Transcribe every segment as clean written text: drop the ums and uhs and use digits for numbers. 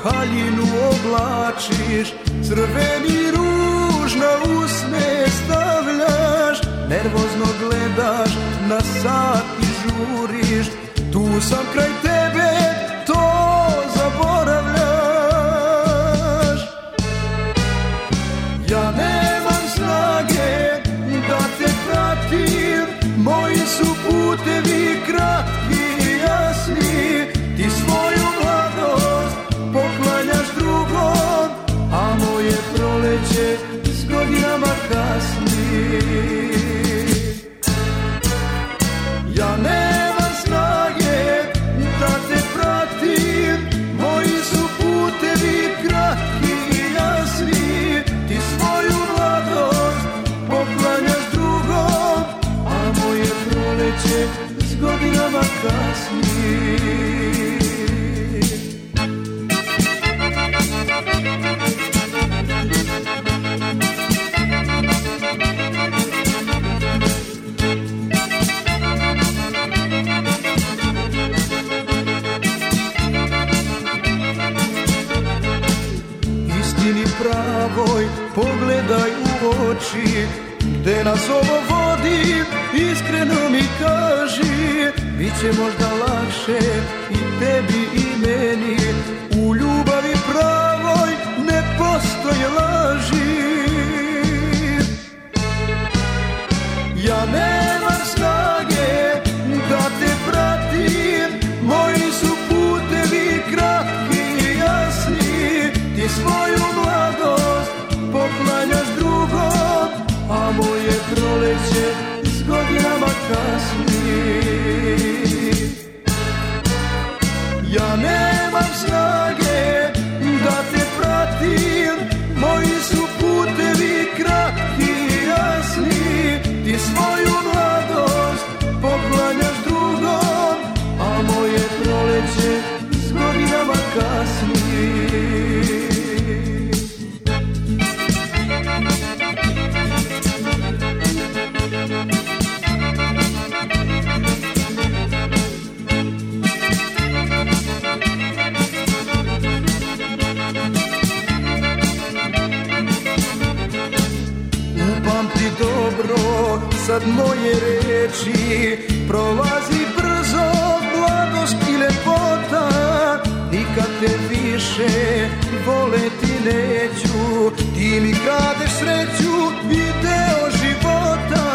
haljinu oblačiš, crveni ruž na usne stavljaš, nervozno gledaš na sat i žuriš, tu sam kraj tebe, to zaboravljaš. Ja nemam snage da te pratim, moji su putevi kratki i jasni, ti svoju mladost poklanjaš drugom, a moje proleće s godinama kasni. Ja nemam snage da te pratim, moji su putevi kratki i jasni, ti svoju mladost poklanjaš drugom, a moje proleće s godinama kasni. Istini pravoj pogledaj u oči, gde nas ovo vodi, iskreno mi kaži, bit će možda lakše i tebi i meni, u ljubavi pravoj ne postoje laži. Ja nemam snage da te pratim, moji su putevi kratki i jasni, ti svoju mladost poklanjaš drugom, a moje proleće s godinama kasni. Ja nemam snage da te pratim, moji su putevi kratki i jasni, ti svoju mladost poklanjaš drugom, a moje proleće s godinama kasni. Upamti dobro sad moje reči, prolazi brzo mladost i lepota, nikad te više voleti neću, ti mi kradeš sreću i deo života.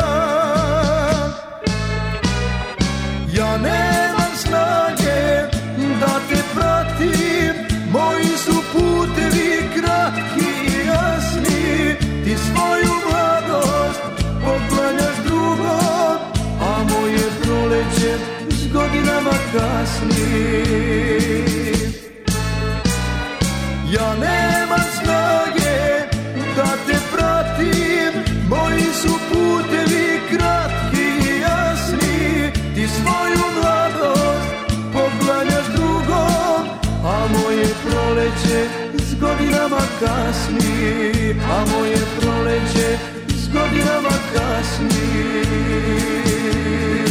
Ja nemam snage da te pratim, moji su putevi kratki i jasni, ti svoju mladost poklanjaš drugom, a moje proleće s godinama kasni. Ja nemam snage da te pratim, moji su putevi kratki i jasni, ti svoju mladost poklanjaš drugom, a moje proleće s godinama kasni, a moje proleće s godinama kasni.